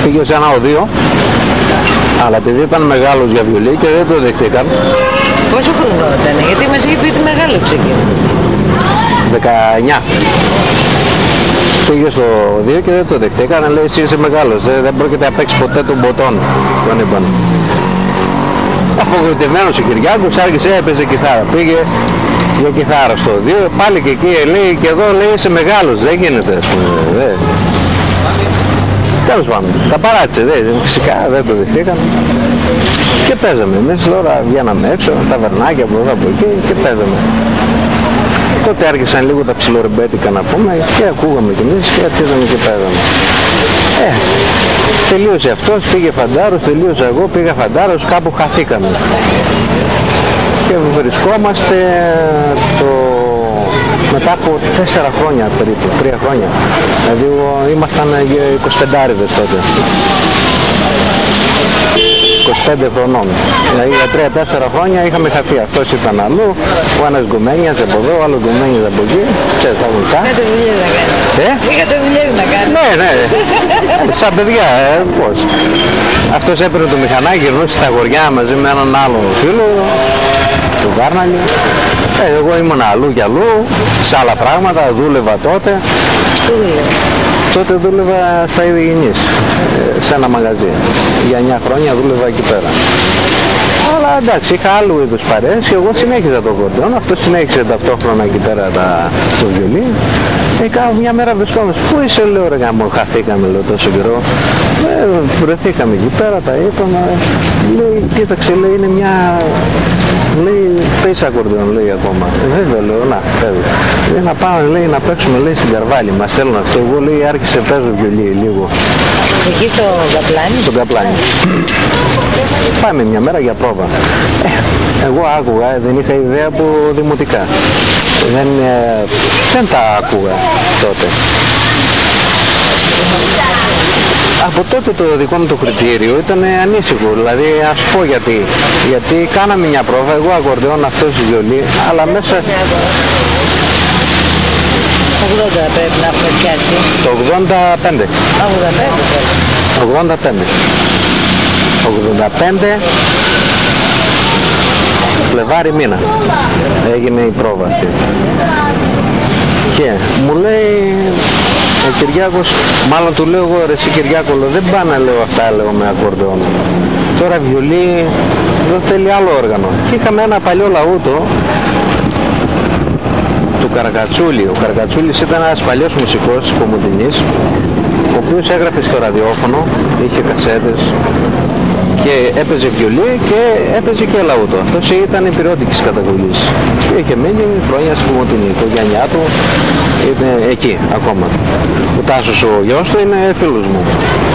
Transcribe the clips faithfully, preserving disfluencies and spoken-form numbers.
Πήγε σε ένα οδείο, αλλά επειδή ήταν μεγάλος για βιολί και δεν το δεχτήκαν. Πόσο χρόνο ήταν, γιατί μας είχε πει ότι μεγάλωψε εκεί. δεκαεννιά. Πήγε στο οδείο και δεν το δεχτήκαν, λέει εσύ είσαι μεγάλος, δεν, δεν πρόκειται να παίξει ποτέ τον ποτόν, τον είπαν. Απογοητευμένος ο Κυριάκος άρχισε, έπαιζε κιθάρα, πήγε για κιθάρα στο οδείο, πάλι και εκεί λέει και εδώ λέει είσαι μεγάλος, δεν γίνεται ας πούμε, δε. Τέλος πάντων, τα παράτησε, δε, φυσικά δεν το δεχτήκαν και παίζαμε. Εμείς τώρα βγαίναμε έξω, τα βερνάκια από εδώ από εκεί και παίζαμε. Τότε άρχισαν λίγο τα ψιλορεμπέτικα να πούμε και ακούγαμε κι εμείς και αρχίζαμε και παίζαμε. Ε, τελείωσε αυτός, πήγε φαντάρος, τελείωσα εγώ, πήγα φαντάρος, κάπου χαθήκαμε. Και βρισκόμαστε το... μετά από τέσσερα χρόνια περίπου, τρία χρόνια. Δηλαδή ήμασταν εικοσιπεντάριδες τότε. είκοσι πέντε χρονών. Δηλαδή για τρία τέσσερα χρόνια είχαμε χαθεί. Αυτός ήταν αλλού, ο ένας γκουμένιας από εδώ, ο άλλος γκουμένιας από εκεί. Ξέρεις τα γλυκά. Είχατε δουλειές να κάνετε. Ε? Είχατε δουλειές να κάνετε. Ναι, ναι. Σαν παιδιά, ε, πώς. Αυτός έπαιρνε το μηχανάκι, γυρνούσε στα αγοριά μαζί με έναν άλλο φίλο, τον Κάρναλη. Ε, εγώ ήμουν αλλού κι αλλού, σε άλλα πράγματα, δούλευα τότε. Πού δούλευα? Τότε δούλευα στα Ιδηγενής, σε ένα μαγαζί. Για εννιά χρόνια δούλευα εκεί πέρα. Αλλά εντάξει, είχα άλλου είδους παρέες και εγώ συνέχιζα το κορντόν. Αυτό συνέχισε ταυτόχρονα εκεί πέρα τα, το βιολί. Και κάνω μια μέρα βρισκόμαστε. Πού είσαι, λέω ρε γάμο, χαθήκαμε λέω τόσο καιρό. Ε, βρεθήκαμε εκεί πέρα, τα είπαμε. Λέει, κοίταξε, λέει, είναι μια... Λέει, παίζει ακορντεόν, λέει ακόμα. Ε, βέβαια, λέω, να, παίζω. Λέει, να πάμε, λέει, να παίξουμε, λέει, στην Καρβάλη. Μας στέλνουν αυτό. Εγώ, λέει, άρχισε παίζω βιολί λίγο. Εκεί στο Καπλάνι. Στο Καπλάνι. Πάμε μια μέρα για πρόβα. Ε, εγώ άκουγα, δεν είχα ιδέα από δημοτικά. Δεν, ε, δεν τα άκουγα τότε. Από τότε το δικό μου το κριτήριο ήταν ανήσυχο, δηλαδή ας πω γιατί. Γιατί κάναμε μια πρόβα, εγώ ακορντεόν, αυτός βιολί, αλλά μέσα... ογδόντα πρέπει να έχουμε πιάσει. Το ογδόντα πέντε. ογδόντα πέντε πρέπει. ογδόντα πέντε. ογδόντα πέντε. Φλεβάρι μήνα έγινε η πρόβα αυτή. Και μου λέει ο Κυριάκος, μάλλον του λέω εγώ, ρε εσύ Κυριάκο, λέω, δεν πάνε να λέω αυτά, λέω, με ακορντεόν. Τώρα βιολί δεν θέλει άλλο όργανο. Και είχαμε ένα παλιό λαούτο του Καρακατσούλη. Ο Καρακατσούλης ήταν ένας παλιός μουσικός της Κομωτινής, ο οποίος έγραφε στο ραδιόφωνο, είχε κασέτες και έπαιζε βιολί και έπαιζε και λαούτο. Αυτός ήταν υπηρώτικης καταγωγής και είχε μείνει χρόνια στην Κομωτινή. Η οικογένειά του είναι εκεί ακόμα. Ο Τάσος ο γιος του είναι φίλος μου.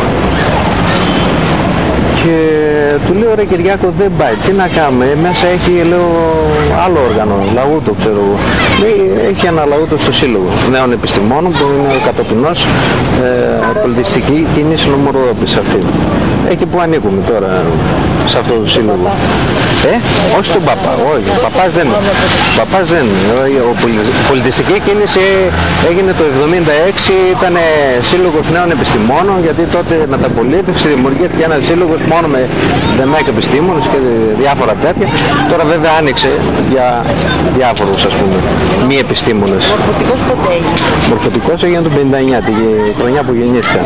Και του λέω, ρε Κυριάκο, δεν πάει, τι να κάνουμε, μέσα έχει, λέω, άλλο όργανο, λαούτο ξέρω εγώ. Λέει, έχει ένα λαούτο στο Σύλλογο Νέων Επιστημόνων που είναι ο κατοπινός ε, πολιτιστική κίνηση νομορόδοπης αυτή. Εκεί που ανήκουμε τώρα, σε αυτό το σύλλογο. Ε, όχι στον Παπά, όχι, ο Παπάς δεν είναι. Ο Παπάς δεν είναι. Ο πολιτιστική κίνηση έγινε το εβδομήντα έξι, ήταν σύλλογος νέων επιστημόνων, γιατί τότε με τα πολίτευση δημιουργήθηκε ένας σύλλογος μόνο με δεμέκ επιστήμονες και διάφορα τέτοια. Τώρα βέβαια άνοιξε για διάφορους, ας πούμε, μη επιστήμονες. Μορφωτικός ποτέ έγινε? Μορφωτικός έγινε το πενήντα εννιά, τη χρονιά που γεννήθηκα.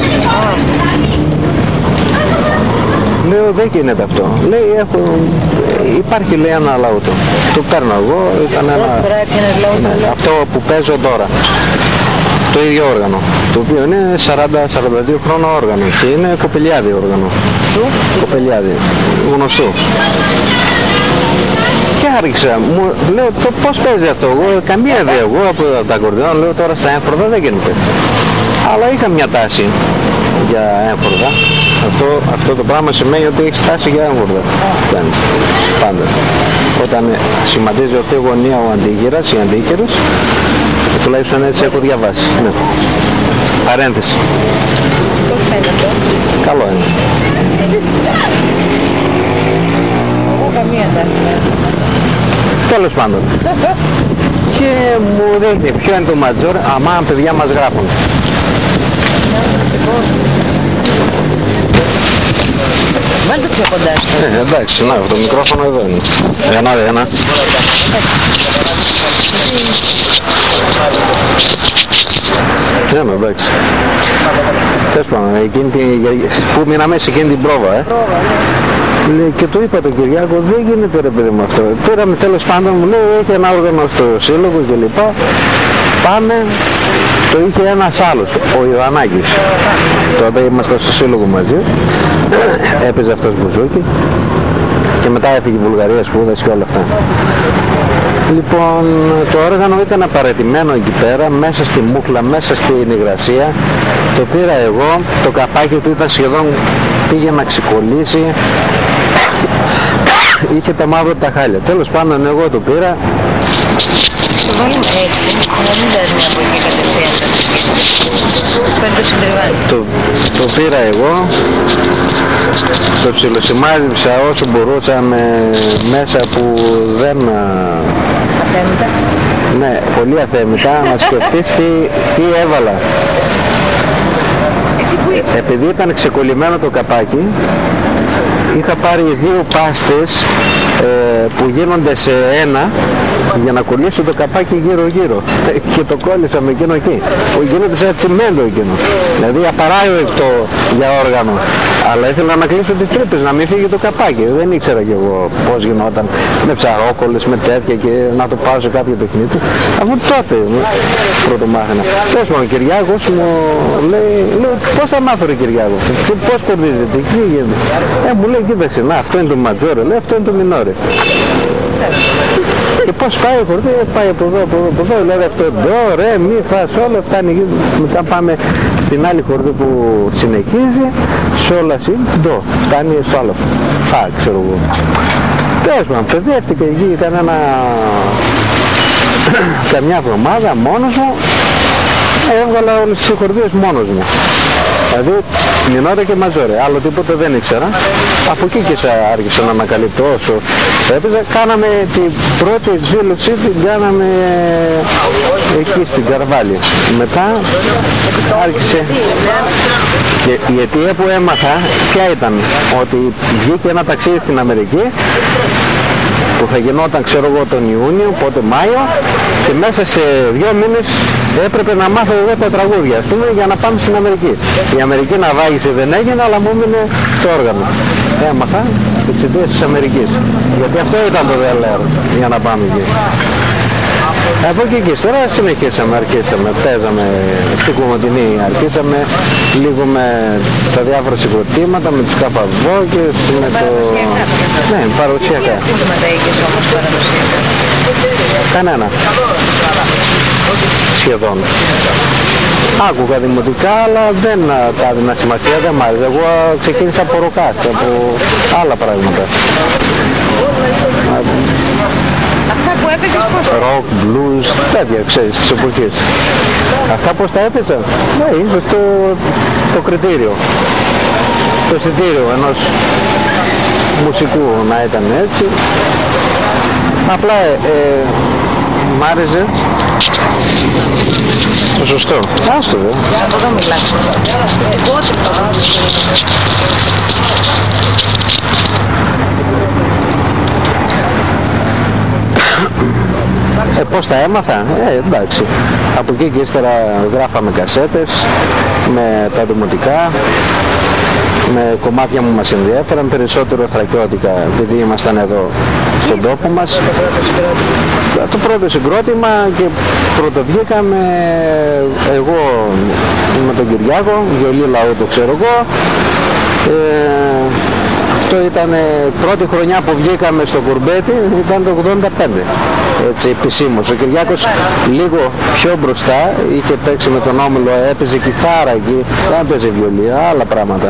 Λέω, δεν γίνεται αυτό. Λέει, έχω... υπάρχει, λέει, ένα λαούτο. Το παίρνω εγώ, ήταν ένα... Ναι, αυτό που παίζω τώρα. Το ίδιο όργανο, το οποίο είναι σαράντα σαράντα δύο χρόνο όργανο και είναι κοπελιάδι όργανο. Του? Κοπελιάδι, γνωστό. Και άρχισα, μου λέω, το πώς παίζει αυτό, εγώ καμία ιδέα, εγώ από τα ακορντεόν, λέω, τώρα στα έμφροδα δεν γίνεται. Αλλά είχα μια τάση για έμφροδα. Αυτό, αυτό το πράγμα σημαίνει ότι έχει τάση για έμφροδα. Πάντα. Όταν σχηματίζει ορθή γωνία ο αντίγυρας, οι αντίγυρες, τουλάχιστον έτσι έχω διαβάσει. Ναι. Παρένθεση. Πώς φαίνεται? Καλό είναι. Εγώ καμία τάση. Τέλος πάντων. Και μου δείχνει ποιο είναι το ματζόρ, αμά παιδιά μας γράφουν. Βάλτε πιο κοντά στο. Ε, εντάξει, να, το μικρόφωνο εδώ είναι. Ένα, ένα. Ένα, εντάξει. Τέλος πάντων, εκείνη την, που μείναμε σε εκείνη την πρόβα, ε. Λέει, και του είπα τον Κυριάκο, δεν γίνεται ρε παιδί μου αυτό. Πήραμε τέλος πάντων, μου λέει, έχει ένα όργανο στο σύλλογο και λοιπά. Πάμε, το είχε ένας άλλος, ο Ιωαννάκης. Τότε ήμασταν στο σύλλογο μαζί. Έπαιζε αυτός μπουζούκι. Και μετά έφυγε η Βουλγαρία, σπούδασε και όλα αυτά. Λοιπόν, το όργανο ήταν απαρατημένο εκεί πέρα, μέσα στη μούχλα, μέσα στην υγρασία. Το πήρα εγώ, το καπάκι του ήταν σχεδόν, πήγε να ξεκολλήσει. Είχε τα μαύρα τα χάλια. Τέλος πάντων, εγώ το πήρα. Το βάλουμε έτσι, να μην παίρνει από εκεί κατευθείαν τα στοιχεία. Παίρνει το συντριβάνι. Το, το πήρα εγώ, το ψιλοσημάζεψα όσο μπορούσα με μέσα που δεν... Αθέμητα. Ναι, πολύ αθέμητα, να σκεφτείς τι, τι έβαλα. Εσύ που ε, επειδή ήταν ξεκολλημένο το καπάκι, είχα πάρει δύο πάστες ε, που γίνονται σε ένα για να κολλήσω το καπάκι γύρω γύρω και το κόλλησα με εκείνο εκεί που γίνεται σε τσιμέντο εκείνο, δηλαδή απαράγωγο για όργανο, αλλά ήθελα να κλείσω τις τρύπες, να μην φύγει το καπάκι. Δεν ήξερα κι εγώ πως γινόταν με ψαρόκολλες, με τέτοια και να το πάω σε κάποιο τεχνίτη, αφού τότε πρώτο μάθαινα. Τέλος πάντων, ο Κυριάκος μου λέει, λέει πώς θα μάθω ρε Κυριάκο, πώς κορδίζεται, τι γίνεται. Ε, μου λέει, κοίταξε, να, αυτό είναι το ματζόρε, λέει, αυτό είναι το μινόρε. Και πώς πάει ο χορδί, πάει από εδώ, από εδώ, από εδώ, δηλαδή αυτό εδώ, ρε, μη, φα, όλα φτάνει. Μετά πάμε στην άλλη χορδί που συνεχίζει, σόλα, συ, ντο, φτάνει στο άλλο, φα, ξέρω εγώ. Τέλος πάντων, παιδεύτηκα εκεί, ήταν ένα... καμιά εβδομάδα μόνος μου, έβγαλα όλες τις χορδίες μόνος μου. Δηλαδή, μινόρε και μαζόρε, άλλο τίποτα δεν ήξερα. Από εκεί και άρχισα να ανακαλύπτω όσο έπαιζα. Κάναμε την πρώτη εκδήλωση, την κάναμε εκεί στην Καρβάλη. Μετά άρχισε. Και η αιτία που έμαθα, ποια ήταν, ότι βγήκε ένα ταξίδι στην Αμερική, που θα γινόταν ξέρω εγώ τον Ιούνιο, πότε Μάιο, και μέσα σε δύο μήνες έπρεπε να μάθω εγώ τα τραγούδια, ας πούμε, για να πάμε στην Αμερική. Η Αμερική να βάγισε δεν έγινε, αλλά μου έμεινε το όργανο. Έμαθα εξαιτίας της Αμερικής. Γιατί αυτό ήταν το δελέρο για να πάμε εκεί. Από εκεί και ύστερα συνεχίσαμε, αρχίσαμε, παίζαμε στη Κομωτινή, αρχίσαμε λίγο με τα διάφορα συγκροτήματα, με τους καπαβόκες, με το... Ναι, παραδοσιακά. Τι κομμάτα είχες όμως παραδοσιακά? Κανένα. Σχεδόν. Άκουγα δημοτικά, αλλά δεν τα έδινα σημασία, δεν μ' άρεσε. Εγώ ξεκίνησα από ροκάς, από άλλα πράγματα. Αυτά που έπαιζες πώς? Rock, blues, τέτοια, ξέρεις, τις εποχές. Αυτά πώς τα έπαιζα? Ναι, ίσως το, το κριτήριο, το εισιτήριο ενός μουσικού να ήταν έτσι. Απλά ε, ε, μ' άρεσε το σωστό. Άστο δε. Από εδώ μιλάς. Ε, πώς τα έμαθα? Ε, εντάξει. Από εκεί και ύστερα γράφαμε κασέτες με τα δημοτικά, με κομμάτια που μας ενδιέφεραν, περισσότερο θρακιώτικα, επειδή ήμασταν εδώ στον τόπο μας. Το πρώτο συγκρότημα και πρωτοβγήκαμε εγώ με τον Κυριάκο, βιολί λαού το ξέρω εγώ. Ε, αυτό ήταν πρώτη χρονιά που βγήκαμε στο Κουρμπέτι, ήταν το ογδόντα πέντε, έτσι επισήμως. Ο Κυριάκος λίγο πιο μπροστά, είχε παίξει με τον Όμιλο, έπαιζε κιθάρα εκεί, δεν έπαιζε βιολί, άλλα πράγματα.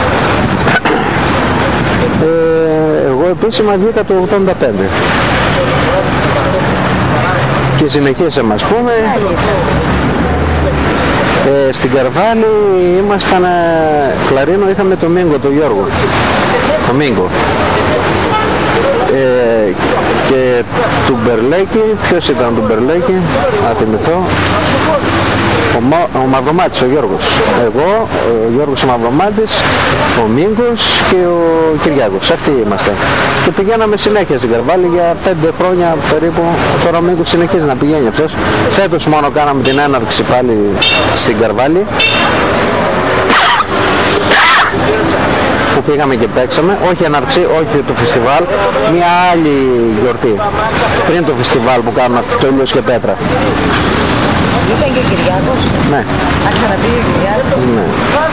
Ε, εγώ επίσημα βγήκα το ογδόντα πέντε και συνεχίσαμε, ας πούμε. Ε, στην Καρβάλη ήμασταν, ε, κλαρίνο είχαμε το Μίγκο, το Γιώργο, το Μίγκο. Ε, και του Μπερλέκη, ποιος ήταν του Μπερλέκη, να θυμηθώ, ο Μαυρομό- ο Μαυρομάτης, ο Γιώργος. Εγώ, ο Γιώργος ο Μαυρομάτης, ο Μίγκος και ο Κυριάκος. Αυτοί είμαστε. Και πηγαίναμε συνέχεια στην Καρβάλη για πέντε χρόνια περίπου. Τώρα ο Μίγκος συνεχίζει να πηγαίνει αυτός. Φέτος μόνο κάναμε την έναρξη πάλι στην Καρβάλη, που πήγαμε και παίξαμε, όχι έναρξη, όχι το φεστιβάλ, μια άλλη γιορτή πριν το φεστιβάλ που κάνουμε αυτό, το Ήλιος και Πέτρα. Ήταν και ο Κυριάκος. Ναι. Άρχισε να πήγε ο Κυριάκος. Ναι.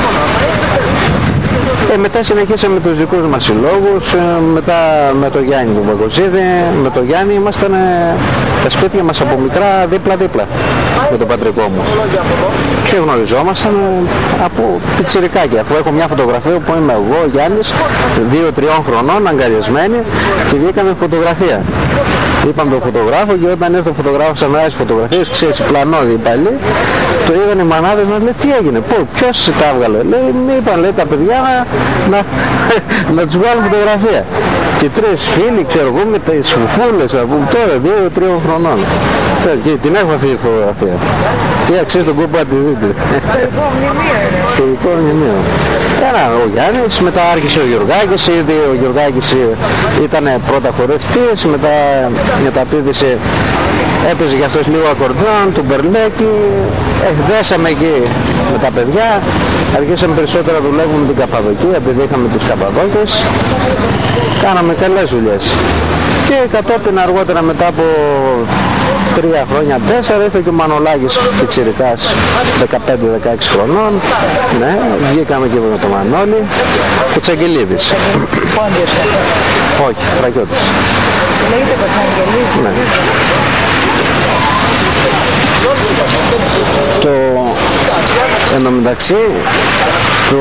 Ε, μετά συνεχίσαμε τους δικούς μας συλλόγους, ε, μετά με το Γιάννη του Βαγκοζίδη, με το Γιάννη ήμασταν ε, τα σπίτια μας από μικρά δίπλα-δίπλα με το πατρικό μου. Και γνωριζόμασταν ε, από πιτσιρικάκια, αφού έχω μια φωτογραφία που είμαι εγώ, ο Γιάννης, δύο-τριών χρονών, αγκαλιασμένοι και βγήκαμε φωτογραφία. Είπαμε τον φωτογράφο και όταν ήρθε ο φωτογράφος να βγάζει φωτογραφίες, ξέρεις, πλανόδι πάλι, το είδαν οι μανάδες μας, λέει, τι έγινε, πού, ποιος τα έβγαλε, λέει, μη είπαν, λέει, τα παιδιά να, να, να τους βγάλουν φωτογραφία. Και τρεις φίλοι, ξέρω εγώ, με τις φουφούλες, από τώρα, δύο-τριών χρονών. Και την έχω αυτή τη φωτογραφία. Τι αξίζει τον κόπο να τη δείτε. Ιστορικό μνημείο είναι. Ιστορικό μνημείο. Ένα, ο Γιάννης, μετά άρχισε ο Γιωργάκης, ήδη ο Γιωργάκης ήταν πρώτα χορευτής, μετά μεταπήδησε, έπαιζε για αυτός λίγο ακορντεόν, του Μπερλέκη, ε, δέσαμε εκεί με τα παιδιά, αρχίσαμε περισσότερα να δουλεύουμε με την Καπαδοκία, επειδή είχαμε τους Καπαδόκες, κάναμε καλές δουλειές. Και κατόπιν αργότερα μετά από τρία χρόνια, τέσσερα, ήρθε και ο Μανολάκης πιτσιρικάς, δεκαπέντε δεκαέξι χρονών, ναι, βγήκαμε και με τον Μανώλη, Κουτσαγγελίδης. Πόντιος αυτός. Όχι, Φρακιώτης. Λέγεται Κοτσαγγελίδης. Ναι. Το, εν τω μεταξύ, το,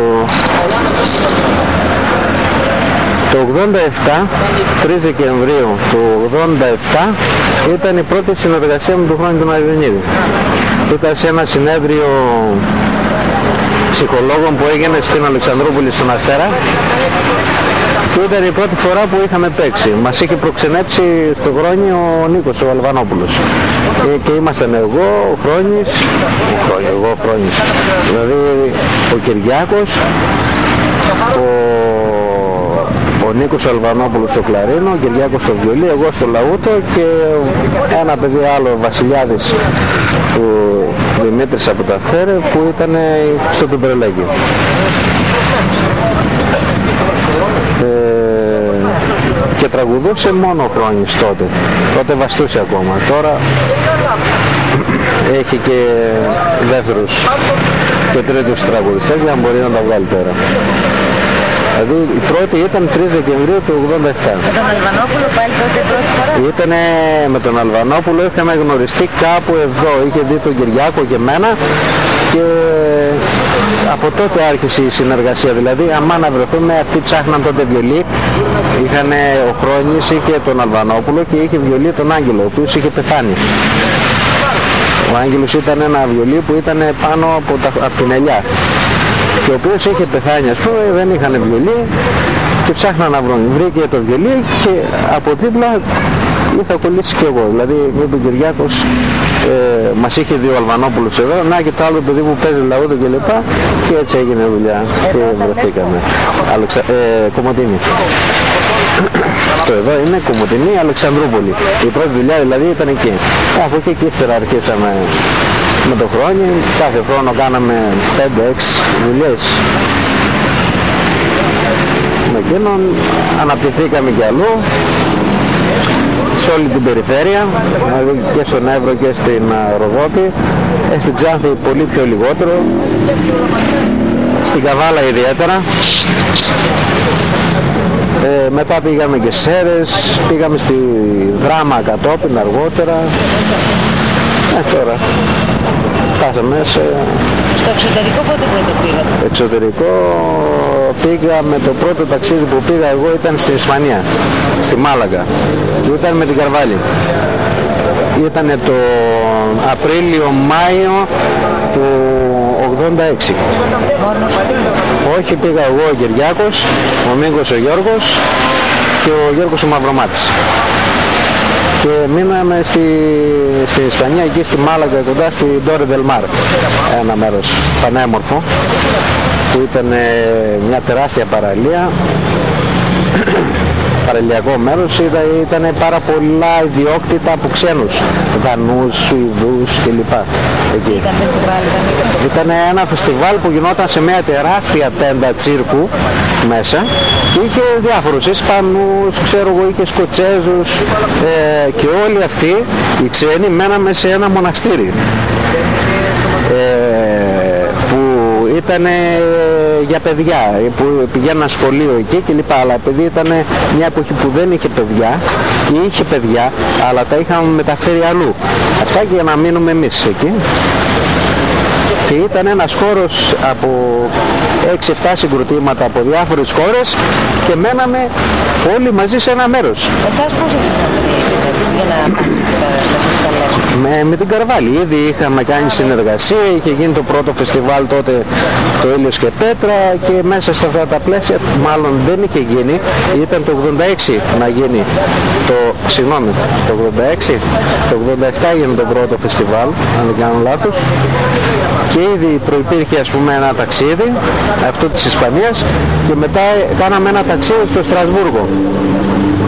το ογδόντα επτά, τρεις Δεκεμβρίου του ογδόντα επτά, ήταν η πρώτη συνεργασία με τον Χρόνη του Μαυρινίδη. Ήταν σε ένα συνέδριο ψυχολόγων που έγινε στην Αλεξανδρούπολη στον Αστέρα και ήταν η πρώτη φορά που είχαμε παίξει. Μας είχε προξενέψει στο Χρόνι ο Νίκος ο Αλβανόπουλος και, και ήμασταν εγώ, ο Χρόνης, ο Χρόνης, εγώ ο Χρόνης, δηλαδή ο Κυριάκος, ο ο Νίκος Αλβανόπουλος στο κλαρίνο, ο Κυριάκος στο βιολί, εγώ στο λαούτο και ένα παιδί άλλο, ο Βασιλιάδης, ο Δημήτρης από τα Φέρε, που ήταν στο Τουμπρελέγγι. Ε, και τραγουδούσε μόνο ο Χρόνης τότε, τότε βαστούσε ακόμα. Τώρα έχει και δεύτερους και τρίτους τραγουδιστές για να μπορεί να τα βγάλει τώρα. Δηλαδή η πρώτη ήταν τρεις Δεκεμβρίου του ογδόντα επτά. Με τον Αλβανόπουλο πάλι τότε πρώτη φορά. Ήτανε με τον Αλβανόπουλο, είχαμε γνωριστεί κάπου εδώ, είχε δει τον Κυριάκο και εμένα και από τότε άρχισε η συνεργασία. Δηλαδή άμα να βρεθούμε, αυτοί ψάχναν τότε βιολί, είχαν, ο Χρόνης είχε τον Αλβανόπουλο και είχε βιολί τον Άγγελο, ο οποίος είχε πεθάνει. Ο Άγγελος ήταν ένα βιολί που ήταν πάνω από, τα, από την ελιά και ο οποίος είχε πεθάνει, ας πούμε, δεν είχαν βιολί και ψάχναν να βρουν. Βρήκε το βιολί και από δίπλα είχα κολλήσει και εγώ. Δηλαδή είπε ο Κυριάκος, ε, μας είχε δει ο Αλβανόπουλος εδώ, να και το άλλο παιδί που παίζει λαούδο και λοιπά, και έτσι έγινε δουλειά και βρεθήκαμε. Αλεξα... Ε, Κομωτίνη. Το εδώ είναι Κομωτινή, Αλεξανδρούπολη. Η πρώτη δουλειά δηλαδή ήταν εκεί. Από εκεί και ύστερα αρχίσαμε με το χρόνο. Κάθε χρόνο κάναμε πέντε έξι δουλειές. Με εκείνον αναπτυχθήκαμε κι αλλού, σε όλη την περιφέρεια, δηλαδή και στον Εύρο και στην Ροδόπη, ε, στην Ξάνθη πολύ πιο λιγότερο, στην Καβάλα ιδιαίτερα. Ε, μετά πήγαμε και Σέρες, πήγαμε στη Δράμα κατόπιν αργότερα. Ε, τώρα φτάσαμε σε... Στο εξωτερικό πότε πρώτο πήγατε? Εξωτερικό πήγαμε, το πρώτο ταξίδι που πήγα εγώ ήταν στην Ισπανία, στη Μάλαγκα. Ήταν με την Καρβάλη. Ήταν το Απρίλιο-Μάιο του ογδόντα έξι. Όχι, πήγα εγώ, ο Κυριάκος, ο Μίγκος ο Γιώργος και ο Γιώργος ο Μαυρομάτης. και μείναμε στη, στη Ισπανία, εκεί στη Μάλαγκα, κοντά στη Ντόρε Δελ Μάρ, ένα μέρος πανέμορφο που ήταν ε, μια τεράστια παραλία, παραλιακό μέρος, ήταν, ήταν πάρα πολλά ιδιόκτητα από ξένους, Δανούς, Σουηδούς κλπ. Εκεί. Ήταν ένα φεστιβάλ που γινόταν σε μια τεράστια τέντα τσίρκου μέσα και είχε διάφορους Ισπανούς, ξέρω εγώ, είχε Σκοτσέζους ε, και όλοι αυτοί οι ξένοι μέναμε σε ένα μοναστήρι ε, που ήταν για παιδιά, που πηγαίναν σχολείο εκεί κλπ. Αλλά επειδή ήταν μια εποχή που δεν είχε παιδιά ή είχε παιδιά αλλά τα είχαμε μεταφέρει αλλού. Αυτά και για να μείνουμε εμείς εκεί. Και ήταν ένας χώρος από έξι εφτά συγκροτήματα από διάφορες χώρες και μέναμε όλοι μαζί σε ένα μέρος. Εσάς πώς σας είχατε για να σας καλέσουν? Με, με την Καρβάλη. Ήδη είχαμε κάνει συνεργασία, είχε γίνει το πρώτο φεστιβάλ τότε, το Ήλιος και Πέτρα, και μέσα σε αυτά τα πλαίσια, μάλλον δεν είχε γίνει, ήταν το ογδόντα έξι να γίνει το, συγγνώμη, το ογδόντα έξι, το ογδόντα επτά έγινε το πρώτο φεστιβάλ, αν δεν κάνω λάθος, και ήδη προϋπήρχε ας πούμε ένα ταξίδι, αυτό της Ισπανίας, και μετά κάναμε ένα ταξίδι στο Στρασβούργο.